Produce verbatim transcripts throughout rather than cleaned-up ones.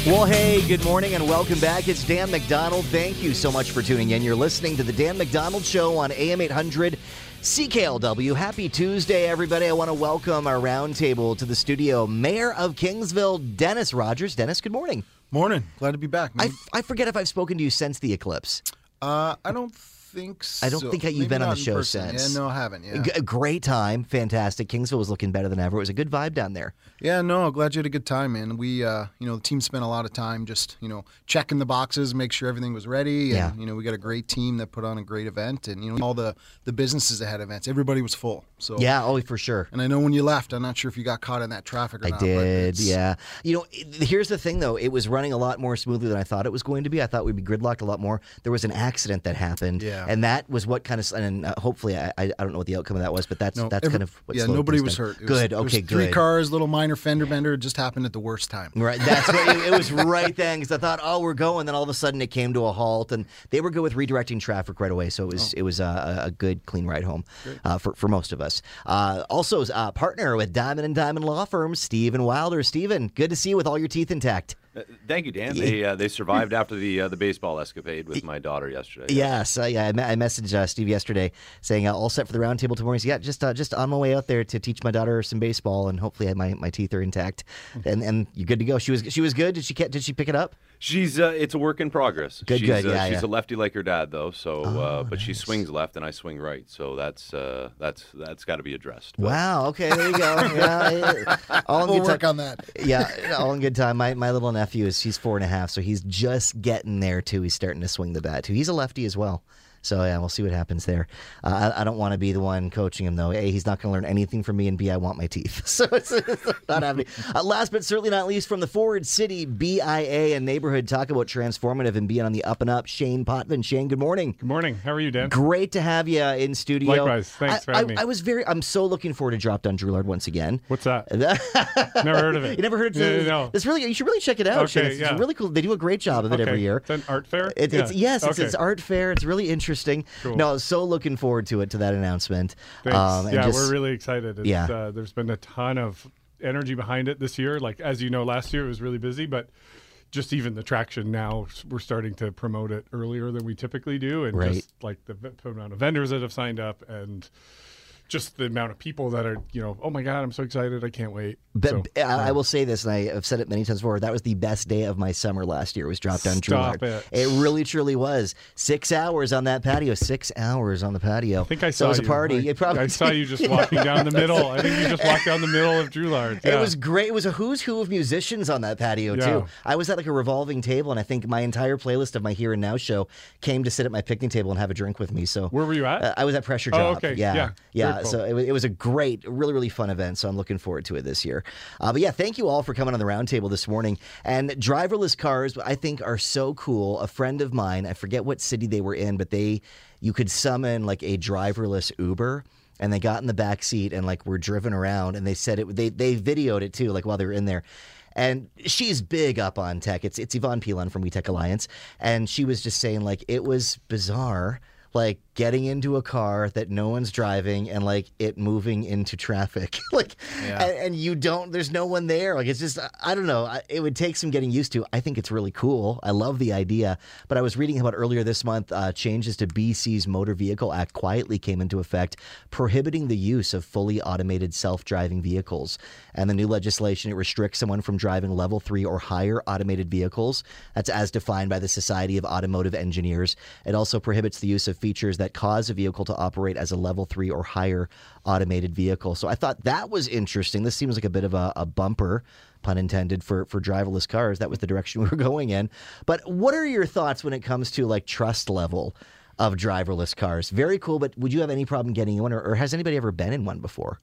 Well, hey, good morning and welcome back. It's Dan McDonald. Thank you so much for tuning in. You're listening to the Dan McDonald Show on A M eight hundred C K L W. Happy Tuesday, everybody. I want to welcome our roundtable to the studio, Mayor of Kingsville, Dennis Rogers. Dennis, good morning. Morning. Glad to be back. I, I forget if I've spoken to you since the eclipse. Uh, I don't think so. I don't think you've Maybe been on not the in show person. since. Yeah, no, I haven't. Yeah. G- great time. Fantastic. Kingsville was looking better than ever. It was a good vibe down there. Yeah, no, glad you had a good time, man. We, uh, you know, the team spent a lot of time just, you know, checking the boxes, make sure everything was ready. And, Yeah. you know, we got a great team that put on a great event. And, you know, all the, the businesses that had events, everybody was full. So Yeah, oh, for sure. And I know when you left, I'm not sure if you got caught in that traffic or I not. but did, it's- yeah. You know, it- here's the thing, though. It was running a lot more smoothly than I thought it was going to be. I thought we'd be gridlocked a lot more. There was an accident that happened, Yeah. and that was what kind of, and uh, hopefully, I, I don't know what the outcome of that was, but that's No, that's every- kind of what yeah, slowed nobody things was down. hurt. It was- Good, it was okay, Three good. cars, little minor fender bender. It just happened at the worst time. Right, that's what it, it was right then, because I thought, oh, we're going, then all of a sudden it came to a halt, and they were good with redirecting traffic right away, so it was Oh. it was a, a good, clean ride home uh, for, for most of us. Uh, also, uh, partner with Diamond and Diamond Law Firm, Stephen Wilder. Stephen, good to see you with all your teeth intact. Uh, Thank you, Dan. They uh, they survived after the uh, the baseball escapade with my daughter yesterday. Yes, uh, yeah. I, me- I messaged uh, Steve yesterday saying uh, all set for the roundtable tomorrow. He said, yeah, just uh, just on my way out there to teach my daughter some baseball, and hopefully my, my teeth are intact, and and you're good to go. She was she was good. Did she ca- did she pick it up? She's uh, it's a work in progress. Good, she's, good, uh, yeah, she's yeah. a lefty like her dad, though. So, uh, Oh, but she nice. swings left and I swing right. So that's uh, that's that's got to be addressed. But Wow. Okay, there you go. Yeah, yeah. all in We'll good work time. on that. Yeah, all in good time. My my little nephew is he's four and a half, so he's just getting there too. He's starting to swing the bat too. He's a lefty as well. So, yeah, we'll see what happens there. Uh, I, I don't want to be the one coaching him, though. A, he's not going to learn anything from me, and B, I want my teeth. So it's, it's not happening. Uh, last but certainly not least, from the Forward City B I A and neighborhood, talk about transformative and being on the up and up, Shane Potvin. Shane, good morning. Good morning. How are you, Dan? Great to have you in studio. Likewise. Thanks I, for having I, me. I was very, I'm so looking forward to Drop Down Drillard once again. What's that? Never heard of it. You never heard of Yeah, it? no. It's really, you should really check it out. Okay, Shane. It's, yeah. it's really cool. They do a great job of it Okay. every year. It's an art fair? It, Yeah. It's yes, it's, Okay. it's art fair. It's really interesting. Cool. No, so looking forward to it to that announcement. Thanks. Um, and yeah, just- we're really excited. It's, Yeah. uh, there's been a ton of energy behind it this year. Like, as you know, last year it was really busy, but just even the traction now, we're starting to promote it earlier than we typically do. And Right. just like the v- amount of vendors that have signed up and just the amount of people that are, you know, oh my God, I'm so excited. I can't wait. But So, I, I will say this, and I have said it many times before. That was the best day of my summer last year. Was Drop Down Stop Drillard. it. really, truly was. Six hours on that patio. Six hours on the patio. I think I so saw it was you. a party. I, It probably I saw you just walking down the middle. I think you just walked down the middle of Drillard. Yeah. It was great. It was a who's who of musicians on that patio Yeah. too. I was at like a revolving table, and I think my entire playlist of my Here and Now show came to sit at my picnic table and have a drink with me. So Where were you at? Uh, I was at Pressure Oh, Job. okay. Yeah, Yeah. yeah. Very cool. So it was, it was a great, really, really fun event. So I'm looking forward to it this year. Uh, but yeah, thank you all for coming on the roundtable this morning. And driverless cars, I think, are so cool. A friend of mine, I forget what city they were in, but they, you could summon like a driverless Uber. And they got in the back seat and like were driven around, and they said it. They they videoed it too, like while they were in there. And she's big up on tech. It's it's Yvonne Pilon from We Tech Alliance, and she was just saying like it was bizarre, like getting into a car that no one's driving and like it moving into traffic, like, Yeah. and, and you don't. There's no one there. Like it's just I don't know. I- It would take some getting used to. I think it's really cool. I love the idea. But I was reading about earlier this month, uh, changes to B C's Motor Vehicle Act quietly came into effect, prohibiting the use of fully automated self-driving vehicles. And the new legislation, it restricts someone from driving level three or higher automated vehicles. That's as defined by the Society of Automotive Engineers. It also prohibits the use of features that cause a vehicle to operate as a level three or higher automated vehicle. So I thought that was interesting. This seems like a bit of a, a bumper, pun intended, for, for driverless cars. That was the direction we were going in. But what are your thoughts when it comes to like trust level of driverless cars? Very cool, but would you have any problem getting in one, or, or has anybody ever been in one before?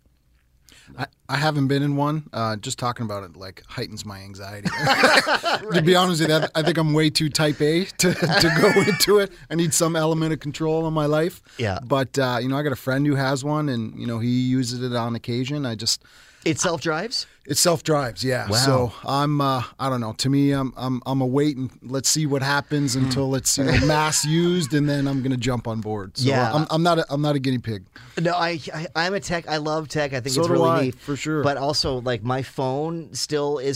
I, I haven't been in one. Uh, just talking about it like heightens my anxiety. To be honest with you, I think I'm way too type A to, to go into it. I need some element of control in my life. Yeah. But, uh, you know, I got a friend who has one, and, you know, he uses it on occasion. I just... It self-drives? It self-drives, yeah. Wow. So I'm, uh, I don't know. To me, I'm, I'm, I'm a wait and let's see what happens until it's, you know, mass used, and then I'm gonna jump on board. So Yeah. I'm, I'm not, a, I'm not a guinea pig. No, I, I I'm a tech. I love tech. I think So it's do really I, neat for sure. But also, like my phone still isn't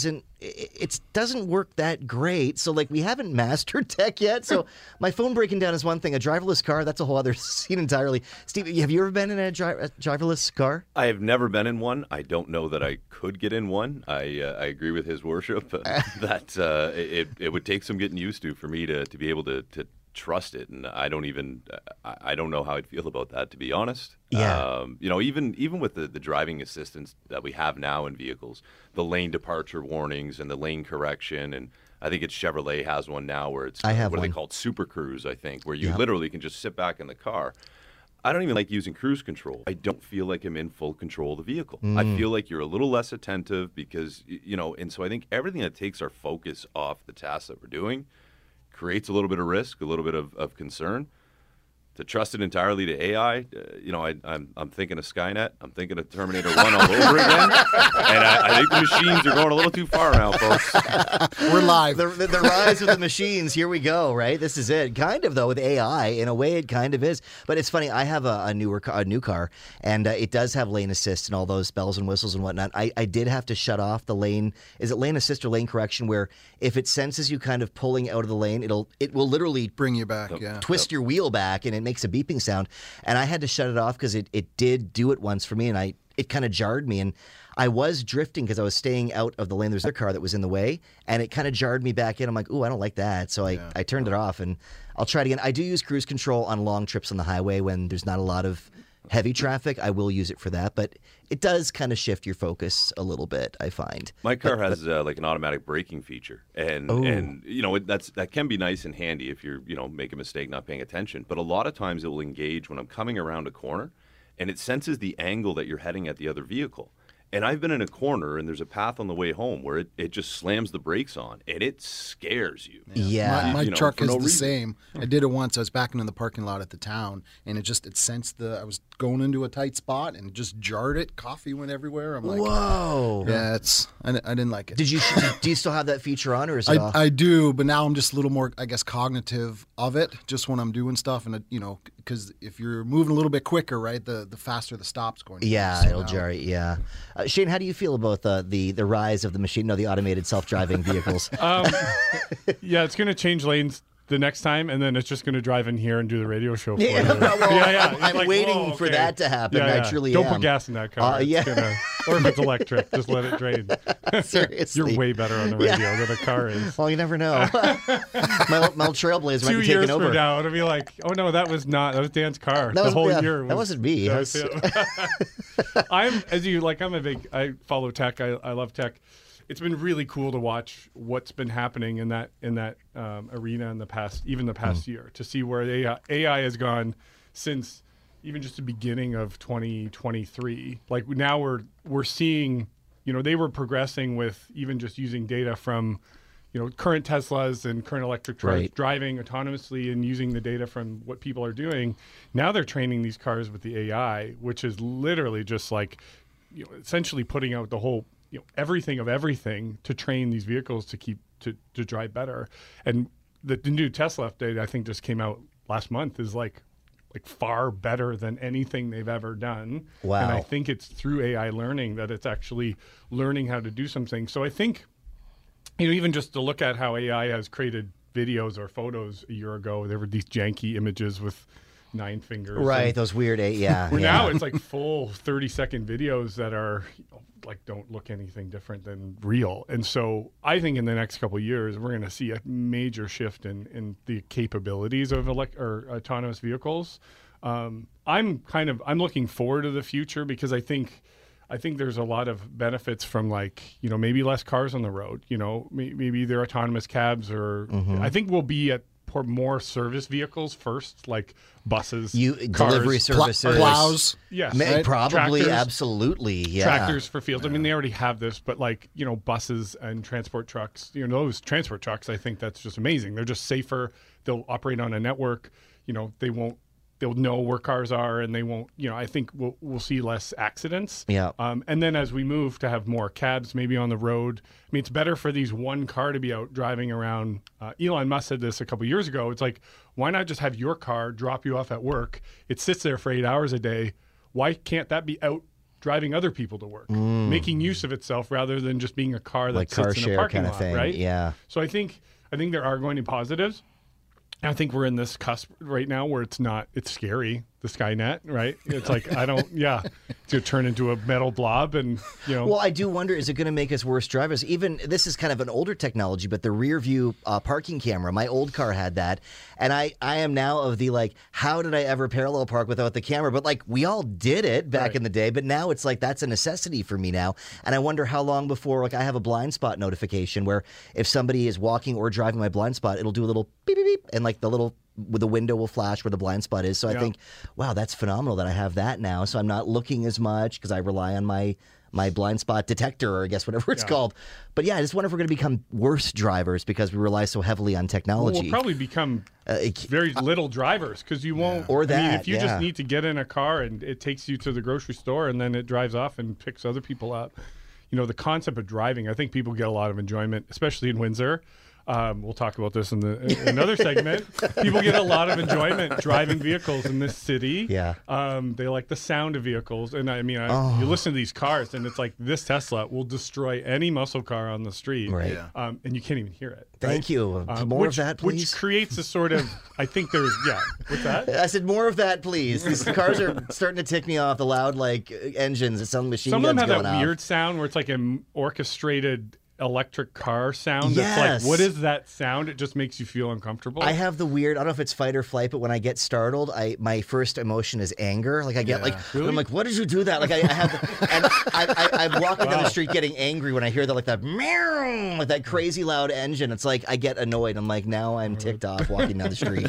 it, it doesn't work that great. So like we haven't mastered tech yet. So my phone breaking down is one thing. A driverless car, that's a whole other scene entirely. Steve, have you ever been in a, dri- a driverless car? I have never been in one. I don't know that I could get in one. I uh, I agree with his worship uh, that uh, it it would take some getting used to for me to, to be able to, to trust it, and I don't even I, I don't know how I'd feel about that, to be honest. Yeah. Um, you know, even even with the, the driving assistance that we have now in vehicles, the lane departure warnings and the lane correction, and I think it's Chevrolet has one now where it's I have what are one. they called Super Cruise, I think, where you Yeah. literally can just sit back in the car. I don't even like using cruise control. I don't feel like I'm in full control of the vehicle. Mm. I feel like you're a little less attentive because, y- you know, and so I think everything that takes our focus off the tasks that we're doing creates a little bit of risk, a little bit of, of concern. To trust it entirely to A I, uh, you know, I, I'm I'm thinking of Skynet. I'm thinking of Terminator one all over again. And I, I think the machines are going a little too far now, folks. We're live. The, the, the rise of the machines. Here we go. Right. This is it. Kind of though with A I. In a way, it kind of is. But it's funny. I have a, a newer car, a new car, and uh, it does have lane assist and all those bells and whistles and whatnot. I, I did have to shut off the lane. Is it lane assist or lane correction? Where if it senses you kind of pulling out of the lane, it'll it will literally Bring you back, yeah. twist your wheel back, and it makes a beeping sound. And I had to shut it off because it, it did do it once for me, and I it kind of jarred me. And I was drifting because I was staying out of the lane. There's another car that was in the way, and it kind of jarred me back in. I'm like, ooh, I don't like that. So I, Yeah. I turned it off, and I'll try it again. I do use cruise control on long trips on the highway when there's not a lot of heavy traffic. I will use it for that, but it does kind of shift your focus a little bit, I find. My car has uh, like an automatic braking feature, and Oh. and you know it, that's that can be nice and handy if you're you know make a mistake not paying attention. But a lot of times it will engage when I'm coming around a corner, and it senses the angle that you're heading at the other vehicle. And I've been in a corner, and there's a path on the way home where it, it just slams the brakes on, and it scares you. Yeah. My, my You know, truck for is no the reason. same. I did it once. I was backing in the parking lot at the town, and it just it sensed the. I was going into a tight spot and just jarred it. Coffee went everywhere. I'm like, Whoa. yeah, it's. I, di- I didn't like it. Did you do you still have that feature on, or is it off? I, I do, but now I'm just a little more, I guess, cognitive of it. Just when I'm doing stuff, and it, you know, because if you're moving a little bit quicker, right, the the faster the stop's going. to be. Yeah, So it'll now- jar you. Yeah, uh, Shane, how do you feel about the the, the rise of the machine? No, the automated self-driving vehicles. Um, yeah, it's going to change lanes the next time, and then it's just going to drive in here and do the radio show for Yeah, you. well, yeah, yeah. It's I'm like, waiting whoa, for okay. that to happen. Yeah, I yeah. truly Don't am. put gas in that car. Uh, It's yeah. gonna- or if it's electric, just let it drain. Seriously. You're way better on the radio than a car is. Well, you never know. my, my Trailblazer might Two be years taking over. from now, it'll be like, oh no, that was not. That was Dan's car. That the was- whole yeah, year. that Was, wasn't me. that That's- was him. I'm as you like. I'm a big. I follow tech. I, I love tech. It's been really cool to watch what's been happening in that in that um, arena in the past, even the past year, to see where A I, A I has gone since even just the beginning of twenty twenty-three. Like now we're we're seeing, you know, they were progressing with even just using data from, you know, current Teslas and current electric cars Right. driving autonomously and using the data from what people are doing. Now they're training these cars with the A I, which is literally just like, you know, essentially putting out the whole, you know, everything of everything to train these vehicles to keep to, to drive better. And the, the new Tesla update, I think, just came out last month, is like like far better than anything they've ever done. Wow. And I think it's through A I learning that it's actually learning how to do something. So I think, you know, even just to look at how A I has created videos or photos a year ago, there were these janky images with nine fingers. Right, and those weird, eight, yeah. where yeah. now it's like full thirty second videos that are, you know, like don't look anything different than real. And so I think in the next couple of years, we're going to see a major shift in, in the capabilities of elect or autonomous vehicles. Um, I'm kind of, I'm looking forward to the future because I think, I think there's a lot of benefits from, like, you know, maybe less cars on the road, you know, may, maybe they're autonomous cabs or Mm-hmm. I think we'll be at for more service vehicles first, like buses, You cars, delivery Pl- services. plows. Yes. Ma- right? Probably, Tractors. absolutely, yeah. Tractors for fields. I mean, they already have this, but like, you know, buses and transport trucks, you know, those transport trucks, I think that's just amazing. They're just safer. They'll operate on a network. You know, they won't, they'll know where cars are and they won't, you know, I think we'll, we'll see less accidents. Yeah. Um, and then as we move to have more cabs maybe on the road, I mean, it's better for these one car to be out driving around. Uh, Elon Musk said this a couple years ago. It's like, why not just have your car drop you off at work? It sits there for eight hours a day. Why can't that be out driving other people to work, making use of itself rather than just being a car that Like sits car in a share parking kind of lot, thing. right? Yeah. So I think I think there are going to be positives. I think we're in this cusp right now where it's not, it's scary, the Skynet, right? It's like, I don't, yeah, to turn into a metal blob and, you know. Well, I do wonder, is it going to make us worse drivers? Even, this is kind of an older technology, but the rear view uh, parking camera, my old car had that. And I, I am now of the like, how did I ever parallel park without the camera? But like, we all did it back Right. in the day, but now it's like, that's a necessity for me now. And I wonder how long before, like, I have a blind spot notification where if somebody is walking or driving my blind spot, it'll do a little beep, beep, beep, and like the little, with the window will flash where the blind spot is. So I Yeah. think, wow, that's phenomenal that I have that now. So I'm not looking as much because I rely on my my blind spot detector, or I guess whatever it's Yeah. called. But yeah, I just wonder if we're going to become worse drivers because we rely so heavily on Well, technology. we'll probably become Uh, it- very little drivers because you won't. Or I mean, that, if you yeah. just need to get in a car and it takes you to the grocery store and then it drives off and picks other people up. You know, the concept of driving, I think people get a lot of enjoyment, especially in Windsor. Um, we'll talk about this in the in another segment. People get a lot of enjoyment driving vehicles in this city. Yeah. Um, they like the sound of vehicles, and I mean, I, you listen to these cars, and it's like this Tesla will destroy any muscle car on the street, Right. Yeah. um, and you can't even hear it. Thank right? you. Um, More which, of that, please. Which creates a sort of, I think there's, yeah. What's that? I said more of that, please. These cars are starting to tick me off. The loud like engines and some machine Some of guns them have going that off. weird sound where it's like an orchestrated electric car sound. That's Yes. like, what is that sound? It just makes you feel uncomfortable. I have the weird. I don't know if it's fight or flight, but when I get startled, I my first emotion is anger. Like I get Yeah. like Really? I'm like, what did you do that? Like I, I have, the, and I, I, I'm walking down the street getting angry when I hear that like that meow, like that crazy loud engine. It's like I get annoyed. I'm like, now I'm ticked off walking down the street.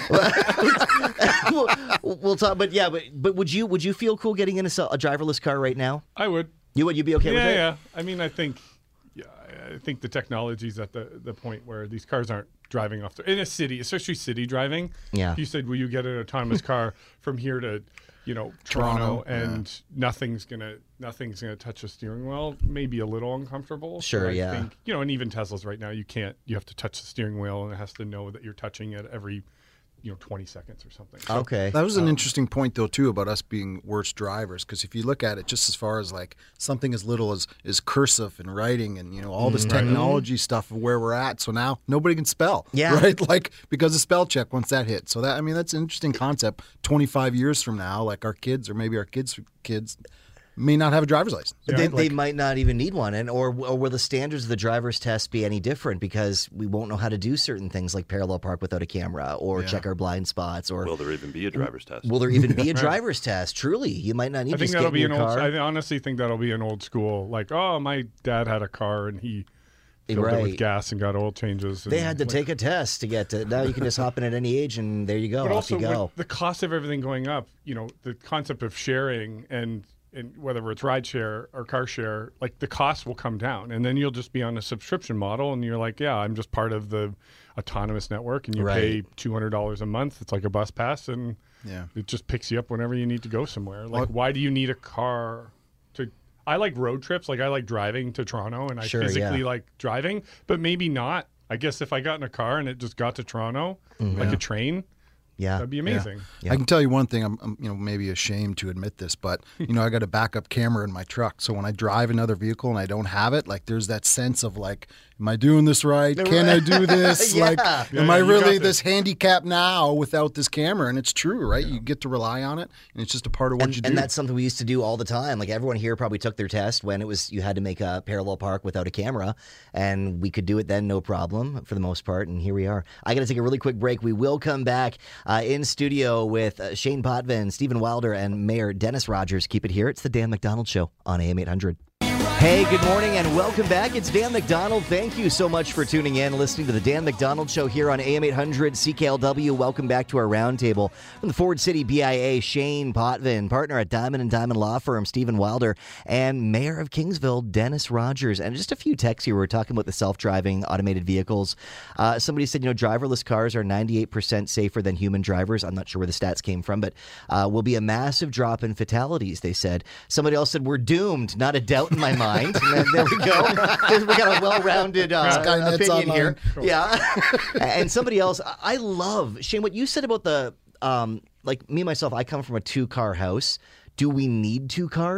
we'll, we'll talk, but yeah, but but would you would you feel cool getting in a, a driverless car right now? I would. You would you be okay yeah, with it? yeah. I mean, I think, yeah, I- I think the technology's at the, the point where these cars aren't driving off the, in a city, especially city driving. Yeah. If you said, will you get an autonomous car from here to, you know, Toronto, Toronto, yeah. and nothing's gonna nothing's gonna touch the steering wheel, maybe a little uncomfortable. Sure, But I yeah. think, you know, and even Teslas right now, you can't. You have to touch the steering wheel, and it has to know that you're touching it every, you know, twenty seconds or something. So, Okay. That was an interesting point, though, too, about us being worse drivers. Because if you look at it, just as far as like something as little as is cursive and writing, and you know all this technology stuff of where we're at. So now nobody can spell, Yeah. right? Like because of spell check once that hit. So that I mean that's an interesting concept. Twenty-five years from now, like our kids or maybe our kids' kids may not have a driver's license. They, right? they Like, might not even need one, and or, or will the standards of the driver's test be any different because we won't know how to do certain things like parallel park without a camera, or Yeah. check our blind spots, or Will there even be a driver's test? will there even be a driver's test? Truly, you might not need I to think just that'll get in be your an old. car. I honestly think that'll be an old school. Like, oh, my dad had a car and he filled it Right. with gas and got oil changes. And They had to like, take a test to get to. Now you can just hop in at any age, and there you go. But Off also, you go. with the cost of everything going up, you know, the concept of sharing and and whether it's ride share or car share, like the cost will come down, and then you'll just be on a subscription model, and you're like, yeah, I'm just part of the autonomous network, and you pay Right. two hundred dollars a month. It's like a bus pass, and Yeah. it just picks you up whenever you need to go somewhere. Like, Well- why do you need a car to? I like road trips. Like, I like driving to Toronto, and I Sure, physically yeah. like driving, but maybe not. I guess if I got in a car and it just got to Toronto, Mm-hmm. like a train, yeah, that'd be amazing. Yeah. I can tell you one thing. I'm, I'm, you know, maybe ashamed to admit this, but you know, I got a backup camera in my truck. So when I drive another vehicle and I don't have it, like there's that sense of like, am I doing this right? Can I do this? Yeah. Like, Yeah, am I you got really this. this handicapped now without this camera? And it's true, right? You get to rely on it, and it's just a part of what and, you do. and that's something we used to do all the time. Like everyone here probably took their test when it was you had to make a parallel park without a camera, and we could do it then no problem for the most part. And here we are. I got to take a really quick break. We will come back uh, in studio with uh, Shane Potvin, Stephen Wilder, and Mayor Dennis Rogers. Keep it here. It's the Dan McDonald Show on A M eight hundred. Hey, good morning and welcome back. It's Dan McDonald. Thank you so much for tuning in, listening to the Dan McDonald Show here on A M eight hundred C K L W. Welcome back to our roundtable from the Ford City B I A, Shane Potvin, partner at Diamond and Diamond Law Firm, Stephen Wilder, and Mayor of Kingsville, Dennis Rogers. And just a few texts here. We were talking about the self-driving automated vehicles. Uh, somebody said, you know, driverless cars are ninety-eight percent safer than human drivers. I'm not sure where the stats came from, but uh, will be a massive drop in fatalities, they said. Somebody else said, we're doomed. Not a doubt in my mind. And then there we go. we got a well-rounded uh, Skynet's opinion online. here. Yeah. And somebody else, I love, Shane, what you said about the, um, like me, myself, I come from a two-car house. Do we need two cars?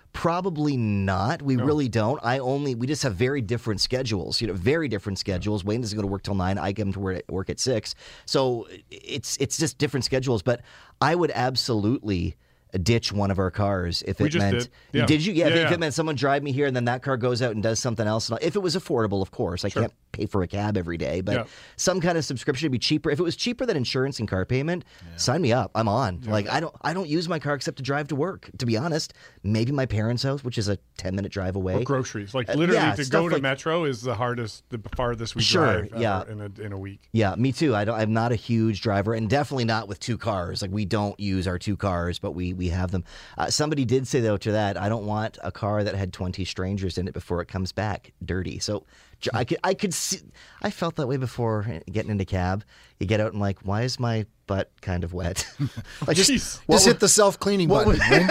Probably not. We No. really don't. I only we just have very different schedules. You know, very different schedules. Wayne doesn't go to work till nine. I come to work at, work at six. So it's it's just different schedules. But I would absolutely ditch one of our cars if We it just meant. did. Yeah. Did you? Yeah. Yeah, if, if yeah. it meant someone drive me here and then that car goes out and does something else. If it was affordable, of course. I Sure. can't pay for a cab every day, but Yeah. some kind of subscription would be cheaper. If it was cheaper than insurance and car payment, sign me up. I'm on. Like I don't I don't use my car except to drive to work. To be honest, maybe my parents' house, which is a ten minute drive away. Or groceries. Like Uh, literally yeah, to stuff go to like- Metro is the hardest, the farthest we Sure, drive ever yeah. in a in a week. Yeah, me too. I don't. I'm not a huge driver, and definitely not with two cars. Like we don't use our two cars, but we we have them. Uh, somebody did say though to that, I don't want a car that had twenty strangers in it before it comes back dirty. So j- I could I could see. I felt that way before getting into cab. You get out and like, why is my butt kind of wet? like Just, Jeez. just hit the self-cleaning button. Wayne.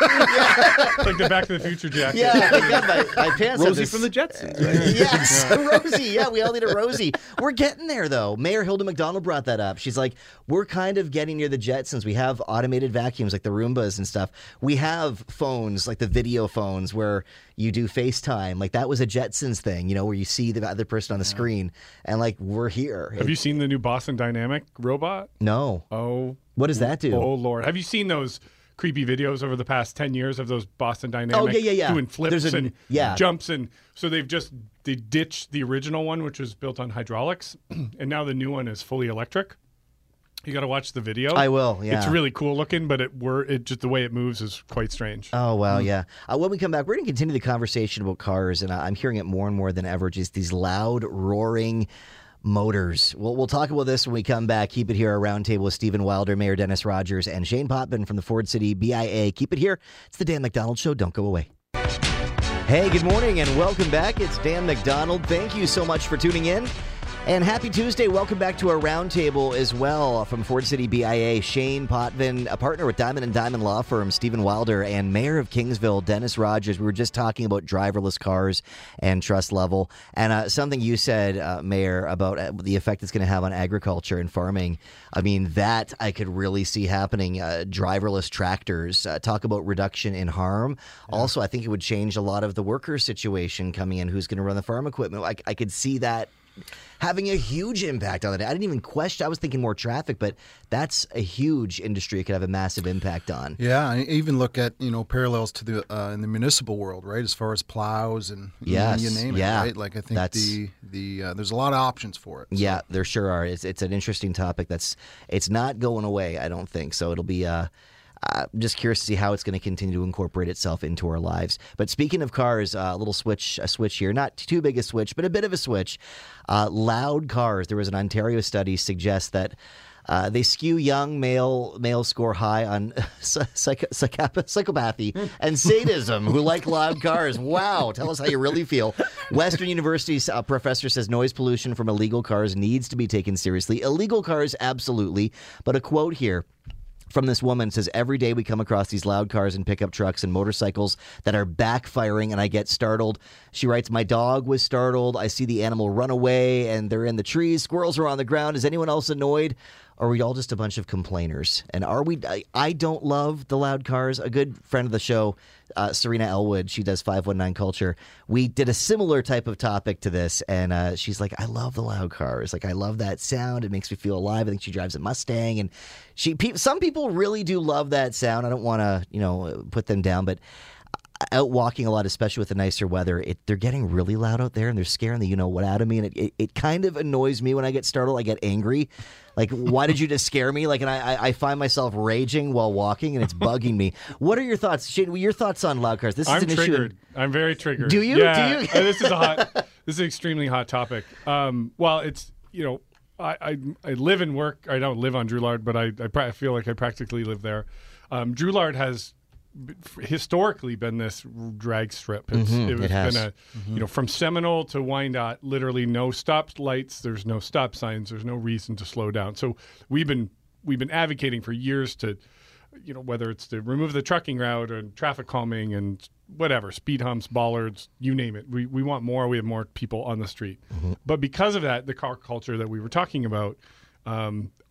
It's like the Back to the Future jacket. yeah, like, yeah, my, my pants. have Rosie this- from the Jetsons. Right? Yes, Rosie. Yeah, we all need a Rosie. We're getting there, though. Mayor Hilda McDonald brought that up. She's like, we're kind of getting near the Jetsons. We have automated vacuums like the Roombas and stuff. We have phones like the video phones where you do FaceTime. Like that was a Jetsons thing, you know, where you see the other person on the screen. And like, we're here. Have you seen the new Boston Dynamic robot? No. Oh, What does that do? oh Lord! Have you seen those creepy videos over the past ten years of those Boston Dynamic? Oh, yeah, yeah, yeah. Doing flips There's a- and yeah. jumps, and so they've just they ditched the original one, which was built on hydraulics, and now the new one is fully electric. You got to watch the video. I will, yeah. It's really cool looking, but it were it just the way it moves is quite strange. Oh, wow, yeah. Uh, when we come back, we're going to continue the conversation about cars, and I- I'm hearing it more and more than ever, just these loud, roaring motors. We'll, we'll talk about this when we come back. Keep it here, our roundtable with Stephen Wilder, Mayor Dennis Rogers, and Shane Potvin from the Ford City B I A. Keep it here. It's the Dan McDonald Show. Don't go away. Hey, good morning, and welcome back. It's Dan McDonald. Thank you so much for tuning in. And happy Tuesday. Welcome back to our roundtable as well from Ford City B I A. Shane Potvin, a partner with Diamond and Diamond Law Firm, Stephen Wilder, and Mayor of Kingsville, Dennis Rogers. We were just talking about driverless cars and trust level. And uh, something you said, uh, Mayor, about uh, the effect it's going to have on agriculture and farming. I mean, that I could really see happening. Uh, driverless tractors. Uh, talk about reduction in harm. Also, I think it would change a lot of the worker situation coming in who's going to run the farm equipment. I, I could see that having a huge impact on it. I didn't even question. I was thinking more traffic, but that's a huge industry it could have a massive impact on. Yeah, I even look at, you know, parallels to the uh, in the municipal world, right? As far as plows and Yes, you name yeah. it, right? Like I think That's- the the uh, there's a lot of options for it. So, Yeah, there sure are. It's, it's an interesting topic. That's it's not going away, I don't think. So it'll be uh, uh, just curious to see how it's going to continue to incorporate itself into our lives. But speaking of cars, uh, a little switch, a switch here. Not too big a switch, but a bit of a switch. Uh, loud cars. There was an Ontario study suggests that Uh, they skew young male male score high on psych- psych- psychopathy and sadism who like loud cars. Wow, tell us how you really feel. Western University's uh, professor says noise pollution from illegal cars needs to be taken seriously. Illegal cars, absolutely. But a quote here from this woman says, every day we come across these loud cars and pickup trucks and motorcycles that are backfiring and I get startled. She writes, my dog was startled. I see the animal run away and they're in the trees. Squirrels are on the ground. Is anyone else annoyed? Or are we all just a bunch of complainers? And are we, I, I don't love the loud cars. A good friend of the show, uh, Serena Elwood, she does five one nine Culture. We did a similar type of topic to this. And uh, she's like, I love the loud cars. Like, I love that sound. It makes me feel alive. I think she drives a Mustang. And she, pe- some people really do love that sound. I don't want to, you know, put them down, but out walking a lot, especially with the nicer weather, it, they're getting really loud out there and they're scaring the you-know-what out of me. And it, it, it kind of annoys me when I get startled. I get angry. Like, why did you just scare me? Like, and I, I find myself raging while walking and it's bugging me. What are your thoughts? Shane, your thoughts on loud cars? This is I'm an triggered. issue. I'm very triggered. Do you? Yeah. Do you? Uh, this is a hot. This is an extremely hot topic. Um, well, it's you know, I, I I live and work. I don't live on Drouillard, but I I, pra- I feel like I practically live there. Um, Drouillard has b- historically been this drag strip. It's, Mhm, it it has. been a you know from Seminole to Wyandotte, literally no stop lights. There's no stop signs. There's no reason to slow down. So we've been we've been advocating for years to, you know, whether it's to remove the trucking route and traffic calming and whatever, speed humps, bollards, you name it. We we want more. We have more people on the street. Mm-hmm. But because of that, the car culture that we were talking about, um, our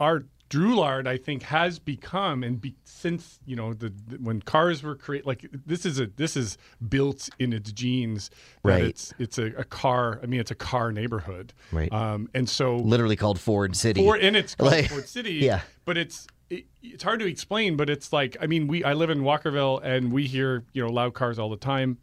Drouillard, I think, has become, and be, since you know the, the when cars were created, like this is a this is built in its genes that Right. it's it's a, a car. I mean, it's a car neighborhood, Right. Um, and so Literally called Ford City. Ford, and it's called Like- Ford City, yeah. But it's it, it's hard to explain. But it's like, I mean, we I live in Walkerville, and we hear you know loud cars all the time.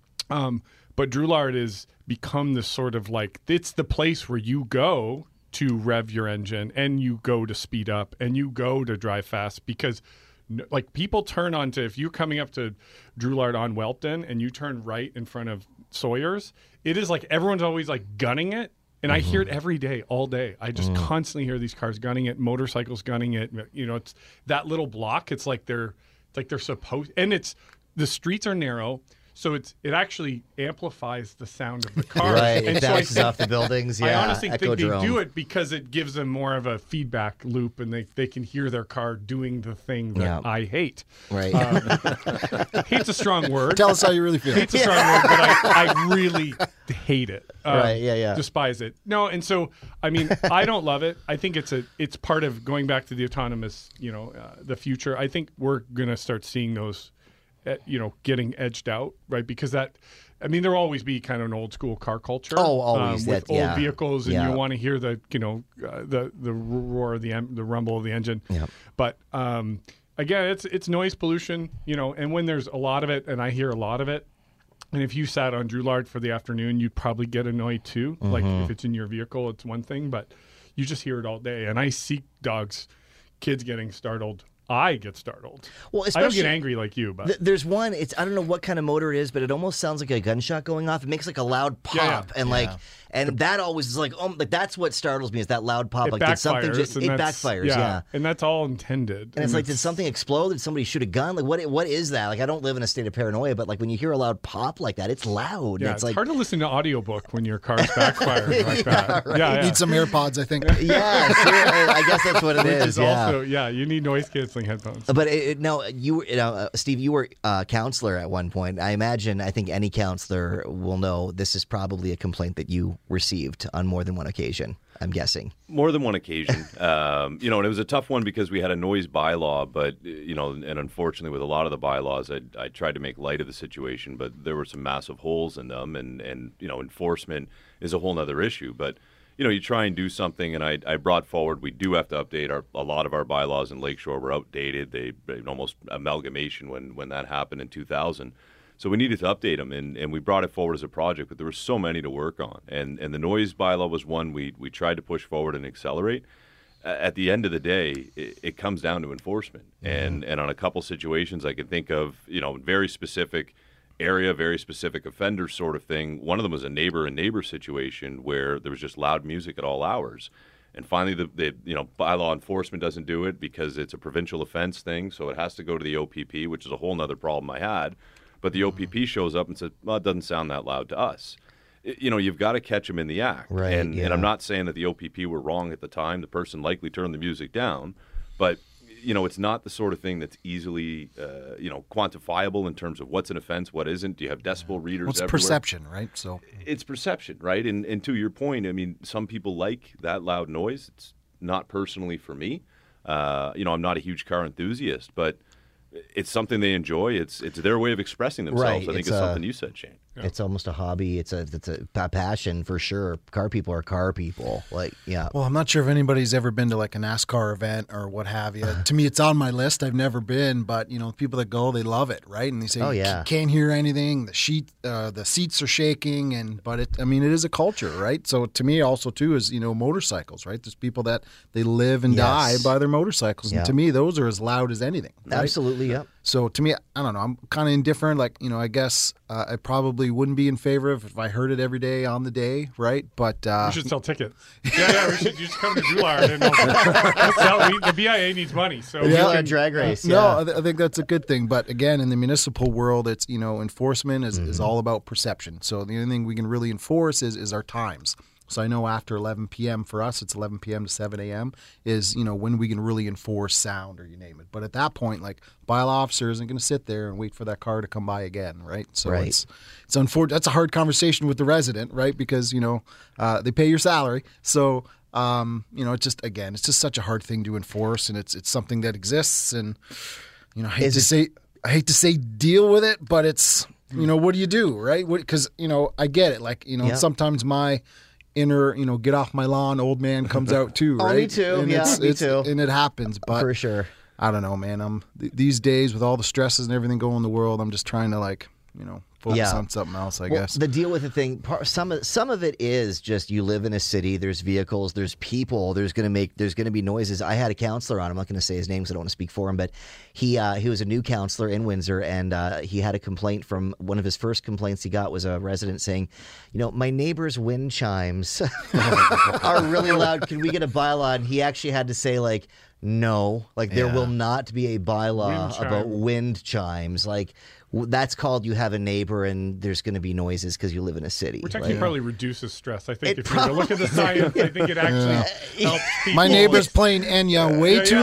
Um, but Drouillard is become this sort of like it's the place where you go to rev your engine and you go to speed up and you go to drive fast because n- like people turn onto if you're coming up to Drouillard on Whelpton and you turn right in front of Sawyer's, it is like everyone's always like gunning it. And I hear it every day, all day. I just constantly hear these cars gunning it, motorcycles gunning it. You know, it's that little block. It's like they're, it's like they're supposed, and it's the streets are narrow, so it's it actually amplifies the sound of the car. Right, and it so I bounces think- off the buildings. Yeah, I honestly think they Echodrome. do it because it gives them more of a feedback loop, and they, they can hear their car doing the thing that Yeah. I hate. Right. Hate's a strong word. Tell us how you really feel. Hate's a strong word, but I, I really hate it. Um, Right, yeah, yeah. Despise it. No, and so I mean, I don't love it. I think it's a it's part of going back to the autonomous, you know, uh, the future. I think we're gonna start seeing those, uh, you know, getting edged out, right? Because that. I mean, there'll always be kind of an old school car culture. Oh, always, um, with that- old yeah. vehicles, and Yeah. you want to hear the, you know, uh, the the roar of the em- the rumble of the engine. Yeah. But um, again, it's it's noise pollution, you know, and when there's a lot of it, and I hear a lot of it, and if you sat on Drouillard for the afternoon, you'd probably get annoyed too. Like Mm-hmm. if it's in your vehicle, it's one thing, but you just hear it all day. And I see dogs, kids getting startled. I get startled. Well, I don't especially- get angry like you, but Th- There's one. It's I don't know what kind of motor it is, but it almost sounds like a gunshot going off. It makes like a loud pop, Yeah, yeah. and like, and that always is like, oh, like that's what startles me is that loud pop. it like backfires. did something just and it that's- backfires, yeah. and that's all intended. And it's like, did something explode? Did somebody shoot a gun? Like, what? What is that? Like, I don't live in a state of paranoia, but like when you hear a loud pop like that, it's loud. Yeah, it's it's like, hard to listen to audiobook when your car's backfiring like that. right. Yeah, You yeah. need some AirPods, I think. yeah, sure, I guess that's what it Which is. is yeah. also yeah, you need noise canceling headphones. But it, it- no, you were, you know, uh, Steve, you were a counselor at one point. I imagine, I think any counselor will know this is probably a complaint that you received on more than one occasion. I'm guessing. More than one occasion. um, you know, and it was a tough one because we had a noise bylaw, but, you know, and unfortunately with a lot of the bylaws, I, I tried to make light of the situation, but there were some massive holes in them, and, and you know, enforcement is a whole nother issue. But, you know, you try and do something, and I, I brought forward, we do have to update our, a lot of our bylaws in Lakeshore were outdated. They, they almost amalgamation when, when that happened in two thousand. So we needed to update them, and, and we brought it forward as a project, but there were so many to work on. And and the noise bylaw was one we, we tried to push forward and accelerate. A- At the end of the day, it, it comes down to enforcement. And and on a couple situations, I can think of, you know, very specific area, very specific offender sort of thing. One of them was a neighbor and neighbor situation where there was just loud music at all hours. And finally, the, the you know bylaw enforcement doesn't do it because it's a provincial offense thing, so it has to go to the O P P, which is a whole nother problem I had. But the O P P shows up and says, well, it doesn't sound that loud to us. It- you know, you've got to catch them in the act. Right, And, yeah. and I'm not saying that the O P P were wrong at the time. The person likely turned the music down. But, you know, it's not the sort of thing that's easily, uh, you know, quantifiable in terms of what's an offense, what isn't. Do you have decibel readers What's everywhere? perception, right? So It's perception, right? And, and to your point, I mean, some people like that loud noise. It's not personally for me. Uh, you know, I'm not a huge car enthusiast, but it's something they enjoy. It's it's their way of expressing themselves. Right, I think it's it's, a- something you said, Shane. It's almost a hobby. It's a it's a pa- passion for sure. Car people are car people. Like, yeah. Well, I'm not sure if anybody's ever been to like a NASCAR event or what have you. To me, it's on my list. I've never been, but you know, people that go, they love it, right? And they say, Oh, you yeah. can't hear anything. The sheet, uh, the seats are shaking, and but it, I mean, it is a culture, right? So to me, also too is you know motorcycles, right? There's people that they live and Yes. die by their motorcycles, Yeah. and to me, those are as loud as anything. Right? Absolutely, yep. So to me, I don't know. I'm kind of indifferent. Like you know, I guess uh, I probably wouldn't be in favor of if I heard it every day on the day, right? But uh, We should sell tickets. Yeah, yeah. We should you just come to Drouillard and we'll, we'll sell. We, the B I A needs money, so we Yeah, can- drag race. No, yeah. I, th- I think that's a good thing. But again, in the municipal world, it's you know enforcement is, Mm-hmm. is all about perception. So the only thing we can really enforce is is our times. So I know after eleven p.m. for us, it's eleven p.m. to seven a.m. is you know when we can really enforce sound or you name it. But at that point, like bylaw officer isn't going to sit there and wait for that car to come by again, right? So Right. it's it's unfortunate. That's a hard conversation with the resident, right? Because you know uh, they pay your salary, so Um, you know, it's just again, it's just such a hard thing to enforce, and it's it's something that exists, and you know, I hate Is to it- say I hate to say deal with it, but it's you know, what do you do, right? Because you know, I get it. Like you know, Yeah. sometimes my inner, you know, get off my lawn, old man comes out too, Oh, right? me too. And Yeah, it's, me it's, too. And it happens, but For sure. I don't know, man. I'm th- these days with all the stresses and everything going in the world, I'm just trying to like, you know, focus Yeah. on something else, I Well, guess. the deal with the thing, part, some of some of it is just you live in a city. There's vehicles. There's people. There's gonna make. There's gonna be noises. I had a counselor on. I'm not gonna say his name because I don't want to speak for him. But he uh, he was a new counselor in Windsor, and uh, he had a complaint from one of his first complaints he got was a resident saying, you know, my neighbor's wind chimes are really loud. Can we get a bylaw? And he actually had to say like, no, like there Yeah. will not be a bylaw Wind chime. about wind chimes. Like w- that's called you have a neighbor and there's going to be noises because you live in a city. Which actually Like, probably reduces stress. I think It if you were to look at the science, I think it actually helps people. My neighbor's playing Enya way Yeah, too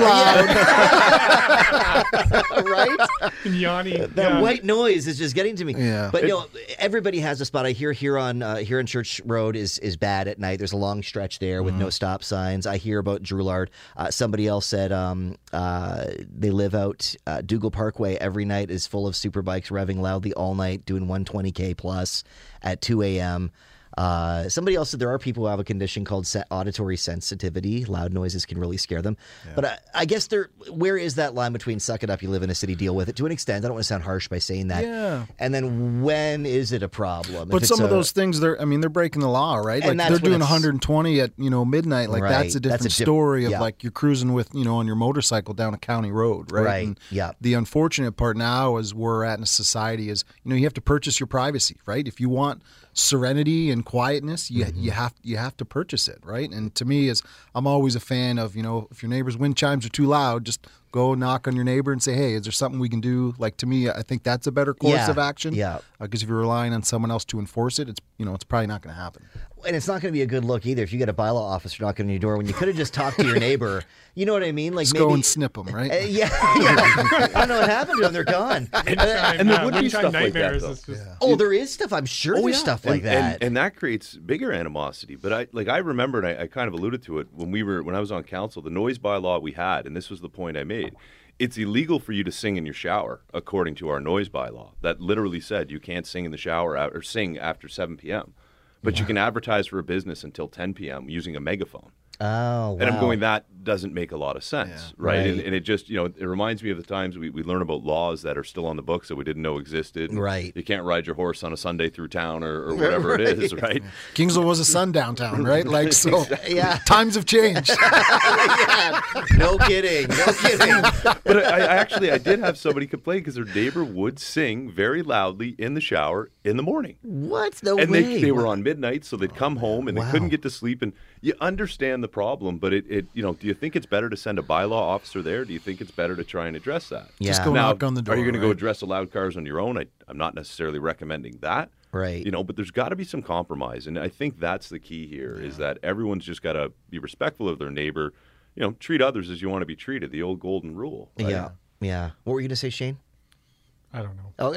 yeah, loud. right? and Yanni. That yeah. white noise is just getting to me. Yeah. But no, everybody has a spot. I hear here on uh, here on Church Road is is bad at night. There's a long stretch there with no stop signs. I hear about Drouillard. Uh, somebody else said um, uh, they live out uh, Dougal Parkway every night is full of super bikes revving loudly all night, doing one twenty k plus at two a.m. Uh, somebody else said there are people who have a condition called se- auditory sensitivity. Loud noises can really scare them. But I, I guess there, where is that line between suck it up, you live in a city, deal with it? To an extent, I don't want to sound harsh by saying that. Yeah. And then when is it a problem? But If some it's of a- those things, they're I mean, they're breaking the law, right? And Like that's they're when doing it's- one hundred twenty at you know midnight. Like Right. that's a That's a different diff- story of yeah. like you're cruising with you know on your motorcycle down a county road, right? Right. And Yeah. The unfortunate part now is where we're at in a society is you know you have to purchase your privacy, right? If you want serenity and quietness, you Mm-hmm. you have you have to purchase it, right? And to me, is I'm always a fan of you know if your neighbor's wind chimes are too loud, just go knock on your neighbor and say, hey, is there something we can do? Like to me, I think that's a better course Yeah. of action. Yeah. Because if you're relying on someone else to enforce it, it's you know it's probably not going to happen. And it's not going to be a good look either if you get a bylaw officer knocking on your door when you could have just talked to your neighbor. You know what I mean? Like Just maybe go and snip them, right? Uh, yeah, yeah. I don't know what happened to them. They're gone. Wind chime, and there yeah, would be wind chime stuff like that, nightmares though. is just- Oh, there is stuff. I'm sure there's yeah. stuff like and, that. and, and that creates bigger animosity. But I like I remember, and I, I kind of alluded to it when we were when I was on council. The noise bylaw we had, and this was the point I made. It's illegal for you to sing in your shower, according to our noise bylaw. That literally said you can't sing in the shower or sing after seven p.m. But you can advertise for a business until ten p.m. using a megaphone. oh, wow. And I'm going, that doesn't make a lot of sense, Yeah. right? Right. And, and it just, you know, it reminds me of the times we, we learn about laws that are still on the books that we didn't know existed. And Right. You can't ride your horse on a Sunday through town or, or whatever it is, right? Kingsville was a sundown town, right? Like so, Yeah. times have changed. yeah. No kidding. No kidding. But I, I actually, I did have somebody complain because their neighbor would sing very loudly in the shower in the morning. What? No And way. they, they were on midnight, so they'd come home and Wow. they couldn't get to sleep. And you understand the problem, but it, it, you know, do you think it's better to send a bylaw officer there? Do you think it's better to try and address that? Yeah. Just go Now, knock on the door. are you going to go right? address the loud cars on your own? I, I'm not necessarily recommending that. Right. You know, but there's got to be some compromise. And I think that's the key here is that everyone's just got to be respectful of their neighbor. You know, treat others as you want to be treated, the old golden rule. right? Yeah. Yeah. What were you going to say, Shane? I don't know. Oh,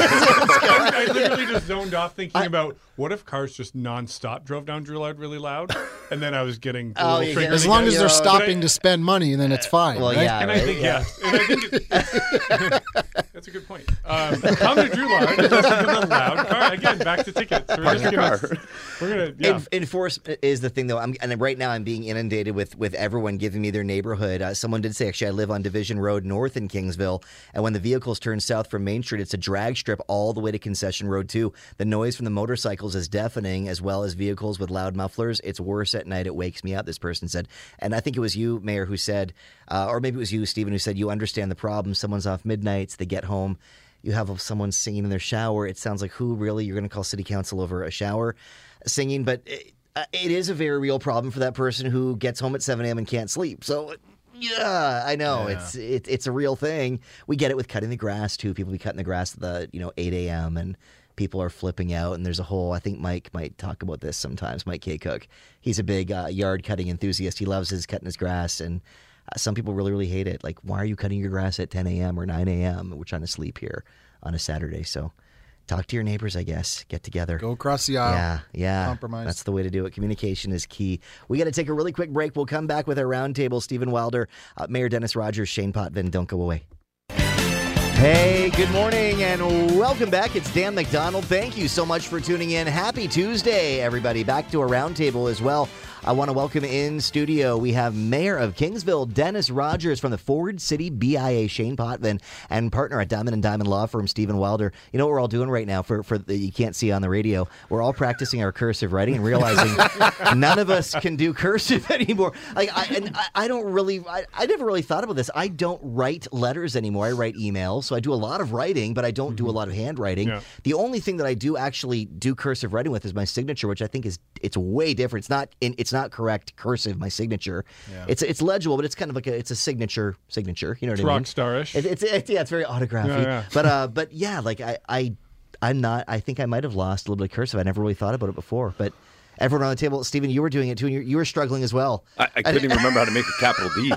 I literally just zoned off thinking about what if cars just nonstop drove down Drouillard really loud, and then I was getting a Oh, little you triggered get- As long as Yeah. they're But I- stopping to spend money, then it's fine. well, right? yeah. And right? I think yeah. yes, and I think it, that's a good point. Um, come to Drouillard and listen to the loud car again. Back to tickets. We're Park just your gonna, car. we're gonna yeah. En- enforcement is the thing, though. I'm, and right now, I'm being inundated with with everyone giving me their neighborhood. Uh, someone did say, actually, I live on Division Road North in Kingsville, and when the vehicles turn south from Main Street, it's a drag strip all the way to Concession Road too. The noise from the motorcycles is deafening, as well as vehicles with loud mufflers. It's worse at night. It wakes me up. This person said, and I think it was you, Mayor, who said, uh, or maybe it was you, Stephen, who said you understand the problem. Someone's off midnights. They get home. You have someone singing in their shower. It sounds like who really? You're going to call city council over a shower singing, but it, uh, it is a very real problem for that person who gets home at seven a.m. and can't sleep. So, yeah, I know Yeah. it's it, it's a real thing. We get it with cutting the grass too. People be cutting the grass at the you know eight a.m. and people are flipping out. And there's a whole. I think Mike might talk about this sometimes. Mike K. Cook. He's a big uh, yard cutting enthusiast. He loves his cutting his grass and. Uh, some people really, really hate it. Like, why are you cutting your grass at ten a.m. or nine a.m.? We're trying to sleep here on a Saturday. So, talk to your neighbors, I guess. Get together. Go across the aisle. Yeah, yeah. Compromise. That's the way to do it. Communication is key. We got to take a really quick break. We'll come back with our roundtable. Stephen Wilder, uh, Mayor Dennis Rogers, Shane Potvin. Don't go away. Hey, good morning and welcome back. It's Dan McDonald. Thank you so much for tuning in. Happy Tuesday, everybody. Back to a roundtable as well. I want to welcome in studio. We have Mayor of Kingsville, Dennis Rogers, from the Forward City B I A, Shane Potvin, and partner at Diamond and Diamond Law Firm, Stephen Wilder. You know what we're all doing right now for, for the, you can't see on the radio? We're all practicing our cursive writing and realizing none of us can do cursive anymore. Like, I, and I, I don't really, I, I never really thought about this. I don't write letters anymore. I write emails, so I do a lot of writing, but I don't mm-hmm. do a lot of handwriting. Yeah. The only thing that I do actually do cursive writing with is my signature, which I think is, it's way different. It's not in, it's not correct cursive, my signature. Yeah. It's it's legible, but it's kind of like a it's a signature signature. You know what it's I mean? Rock starish. It, it's it's yeah, it's very autography. Yeah, yeah. But uh, but yeah, like I I I'm not. I think I might have lost a little bit of cursive. I never really thought about it before, but. Everyone on the table, Stephen, you were doing it too, and you, you were struggling as well. I, I couldn't even remember how to make a capital D.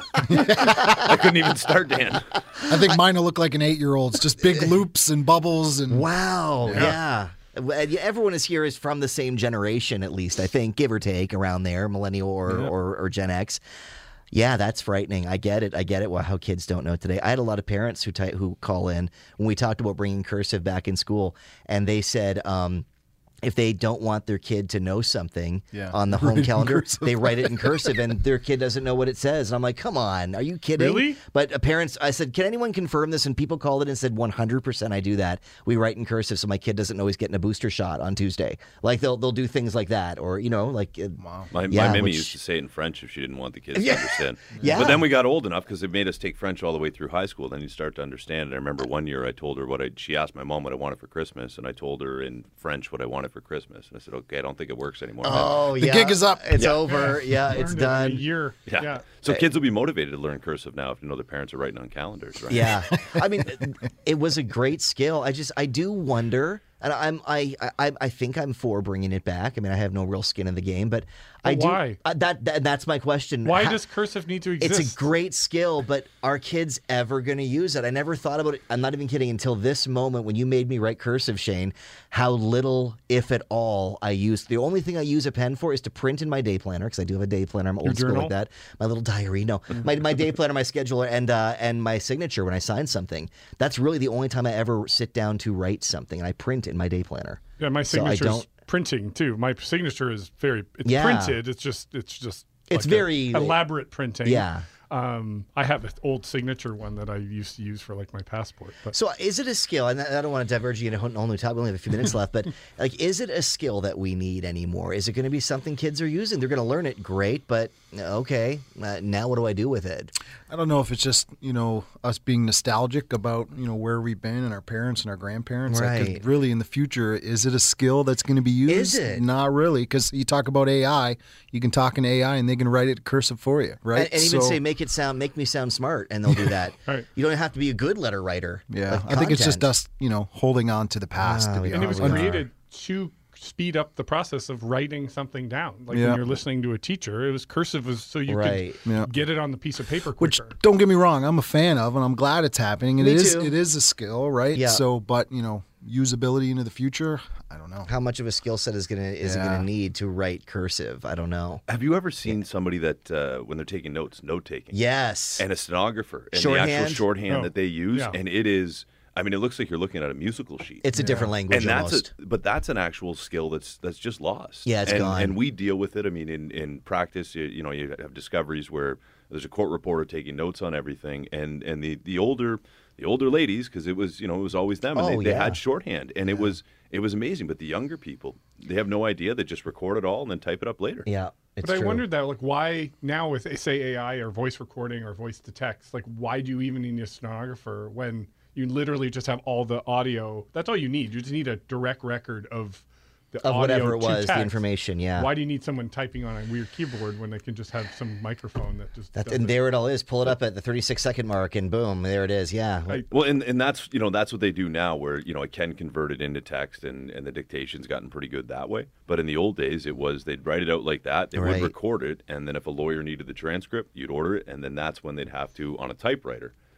I couldn't even start, Dan. I think mine will look like an eight-year-old's, just big loops and bubbles. And wow, yeah. yeah. Everyone is here is from the same generation, at least, I think, give or take, around there, millennial or, yeah. or, or Gen X. Yeah, that's frightening. I get it. I get it. Well, how kids don't know today. I had a lot of parents who ty- who call in when we talked about bringing cursive back in school, and they said, um, if they don't want their kid to know something yeah. on the home calendar, they write it in cursive, and their kid doesn't know what it says. And I'm like, come on, are you kidding? Really? But uh, parents, I said, can anyone confirm this? And people called it and said, one hundred percent I do that. We write in cursive so my kid doesn't know he's getting a booster shot on Tuesday. Like, they'll they'll do things like that. Or, you know, like... Uh, wow. My, yeah, my Mimi which... used to say it in French if she didn't want the kids yeah. to understand. yeah. But then we got old enough because it made us take French all the way through high school. Then you start to understand. I remember one year I told her what I... She asked my mom what I wanted for Christmas, and I told her in French what I wanted for Christmas. And I said, okay, I don't think it works anymore. Oh, the yeah. gig is up. It's yeah. over. Yeah, it's Learned done. It in a year. Yeah. yeah. So kids will be motivated to learn cursive now if you know their parents are writing on calendars, right? Yeah. I mean, it was a great skill. I just, I do wonder, and I'm, I, I, I think I'm for bringing it back. I mean, I have no real skin in the game, but But I do. why? Uh, that, that that's my question. Why How- does cursive need to exist? It's a great skill, but are kids ever going to use it? I never thought about it. I'm not even kidding until this moment when you made me write cursive, Shane, how little, if at all, I use. The only thing I use a pen for is to print in my day planner, because I do have a day planner. I'm old Your school journal? like that. My little diary. No, my, my day planner, my scheduler, and uh, and my signature when I sign something. That's really the only time I ever sit down to write something, and I print in my day planner. Yeah, my So I signature don't- is printing too. My signature is very it's Yeah. printed. It's just it's just It's like a very- elaborate printing. Yeah. Um, I have an old signature one that I used to use for like my passport. But So is it a skill, and I don't want to diverge you into a whole new topic, we only have a few minutes left, but like, is it a skill that we need anymore? Is it going to be something kids are using? They're going to learn it, great, but okay, uh, now what do I do with it? I don't know if it's just, you know, us being nostalgic about, you know, where we've been and our parents and our grandparents. Like, 'cause Right. really, in the future, is it a skill that's going to be used? Is it? Not really, because you talk about A I, you can talk in A I and they can write it cursive for you, right? And, and even So- say, make it sound, make me sound smart, and they'll do that. Right. You don't have to be a good letter writer. Yeah, like I think it's just content. us, you know, holding on to the past. Ah, to we be and it are, was we honest. are. created to speed up the process of writing something down. Like Yeah. when you're listening to a teacher, it was cursive was so you Right. could Yeah. get it on the piece of paper Which, quicker. don't get me wrong, I'm a fan of, and I'm glad it's happening. And Me it is, too. it is a skill, right? Yeah. So, but you know, usability into the future, I don't know. How much of a skill set is gonna is it Yeah. gonna need to write cursive? I don't know. Have you ever seen somebody that, uh, when they're taking notes, note taking? Yes. And a stenographer and the Shorthand? actual shorthand Oh, that they use, yeah. and it is. I mean, it looks like you're looking at a musical sheet. It's a different language and that's almost. a, but that's an actual skill that's that's just lost. Yeah, it's and, gone. And we deal with it. I mean, in, in practice, you, you know, you have discoveries where there's a court reporter taking notes on everything, and, and the, the older the older ladies, because it was you know it was always them, and Oh, they, they yeah. had shorthand, and it was it was amazing. But the younger people, they have no idea. They just record it all and then type it up later. Yeah. It's But I true. wondered that, like, why now with say A I or voice recording or voice to text, like, why do you even need a stenographer when you literally just have all the audio? That's all you need. You just need a direct record of the of audio whatever it to was, the text. information. Yeah. Why do you need someone typing on a weird keyboard when they can just have some microphone that just That, does and it? there it all is. Pull it up at the thirty-six second mark, and boom, there it is. Yeah. I- Well, and, and that's you know that's what they do now, where you know it can convert it into text, and, and the dictation's gotten pretty good that way. But in the old days, it was they'd write it out like that, they Right. would record it, and then if a lawyer needed the transcript, you'd order it, and then that's when they'd have to on a typewriter.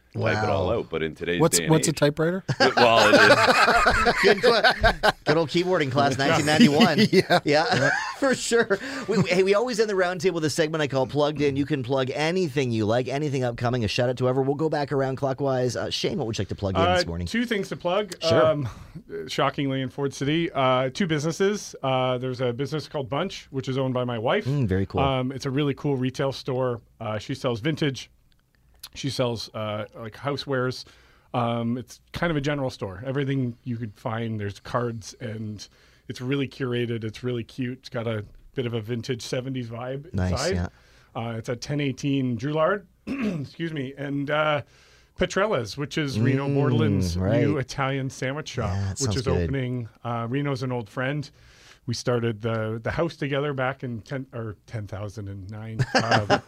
type it all Wow. out. But in today's What's day and what's a age, typewriter? well, it is. Good, cl- good old keyboarding class, nineteen ninety-one. Yeah. yeah, for sure. We, we, hey, we always end the roundtable with a segment I call Plugged In. You can plug anything you like, anything upcoming, a shout out to whoever. We'll go back around clockwise. Uh, Shane, what would you like to plug in Uh, this morning? two things to plug. Sure. Um, shockingly, in Ford City, uh, two businesses. Uh, there's a business called Bunch, which is owned by my wife. Mm, very cool. Um, it's a really cool retail store. Uh, she sells vintage. She sells uh, like housewares. Um, it's kind of a general store. Everything you could find. There's cards, and it's really curated. It's really cute. It's got a bit of a vintage seventies vibe Nice, inside. yeah. Uh, it's at ten eighteen Drouillard. Excuse me. And uh, Petrella's, which is Reno Borderlands' right. new Italian sandwich shop, Yeah, that which sounds is good. opening. Uh, Reno's an old friend. We started the the house together back in ten or ten thousand nine, uh,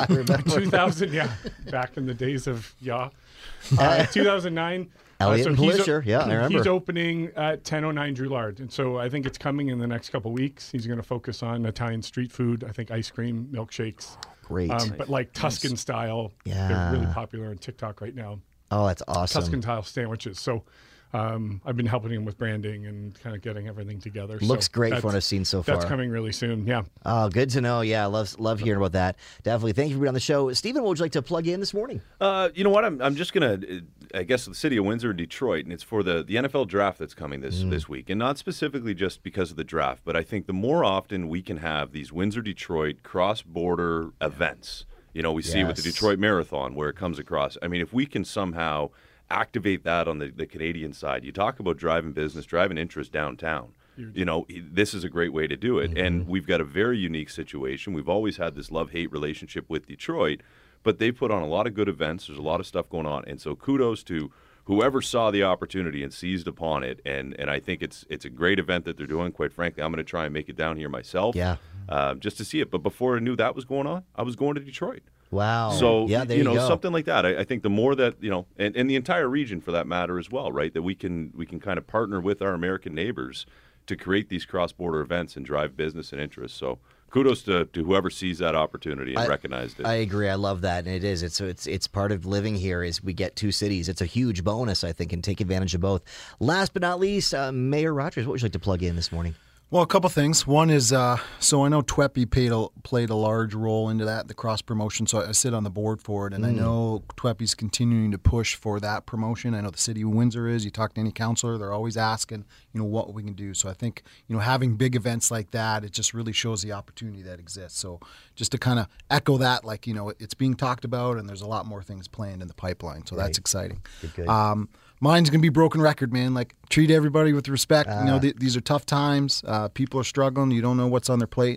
two thousand. Yeah, back in the days of yeah, uh, two thousand nine. Elliot and he's Plisher, yeah, I remember. He's opening at ten oh nine Drouillard, and so I think it's coming in the next couple weeks. He's going to focus on Italian street food. I think ice cream, milkshakes, Great. um, but like Tuscan style. Yeah. They're really popular on TikTok right now. oh, that's awesome. Tuscan style sandwiches. So um, I've been helping him with branding and kind of getting everything together. Looks So great from that's- what I've seen so far. That's coming really soon. Yeah. Oh, good to know. Yeah, love love hearing about that. Definitely. Thank you for being on the show. Stephen, what would you like to plug in this morning? Uh, you know what? I'm, I'm just going to, I guess, the city of Windsor and Detroit, and it's for the, the N F L draft that's coming this, this week. And not specifically just because of the draft, but I think the more often we can have these Windsor-Detroit cross-border events, you know, we see with the Yes. Detroit Marathon where it comes across. I mean, if we can somehow activate that on the, the Canadian side, you talk about driving business, driving interest downtown. You know, this is a great way to do it. And we've got a very unique situation. We've always had this love-hate relationship with Detroit, but they put on a lot of good events. There's a lot of stuff going on. And so kudos to whoever saw the opportunity and seized upon it. And and I think it's it's a great event that they're doing. Quite frankly, I'm going to try and make it down here myself, Yeah. uh, just to see it. But before I knew that was going on, I was going to Detroit. Wow. So, yeah, there you you, know, go. something like that. I, I think the more that, you know, and, and the entire region for that matter as well, right, that we can we can kind of partner with our American neighbors to create these cross-border events and drive business and interest. So kudos to, to whoever sees that opportunity and I- recognized it. I agree. I love that, and it is. It's it's it's part of living here. Is we get two cities. It's a huge bonus, I think, and take advantage of both. Last but not least, uh, Mayor Rogers, what would you like to plug in this morning? Well, a couple things. One is, uh, so I know T W E P played a, played a large role into that, the cross promotion. So I sit on the board for it, and I know T W E P is continuing to push for that promotion. I know the city of Windsor is. You talk to any councillor, they're always asking, you know, what we can do. So I think, you know, having big events like that, it just really shows the opportunity that exists. So just to kind of echo that, like, you know, it's being talked about, and there's a lot more things planned in the pipeline. So that's exciting. Good, good. Um, mine's gonna be broken record, man. Like, treat everybody with respect. you know, th- these are tough times. Uh, people are struggling. You don't know what's on their plate.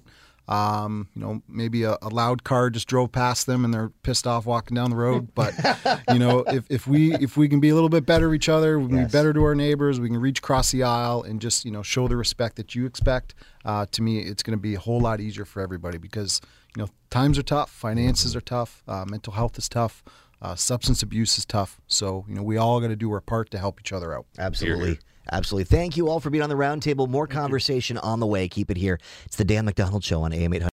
Um, you know, maybe a, a loud car just drove past them and they're pissed off walking down the road. But you know, if, if we if we can be a little bit better to each other, we can Yes. be better to our neighbors. We can reach across the aisle and just, you know, show the respect that you expect. Uh, to me, it's going to be a whole lot easier for everybody because, you know, times are tough, finances are tough, uh, mental health is tough. Uh, substance abuse is tough. So, you know, we all got to do our part to help each other out. Absolutely. Here, here. Absolutely. Thank you all for being on the roundtable. More conversation on the way. Keep it here. It's the Dan McDonald Show on A M eight hundred.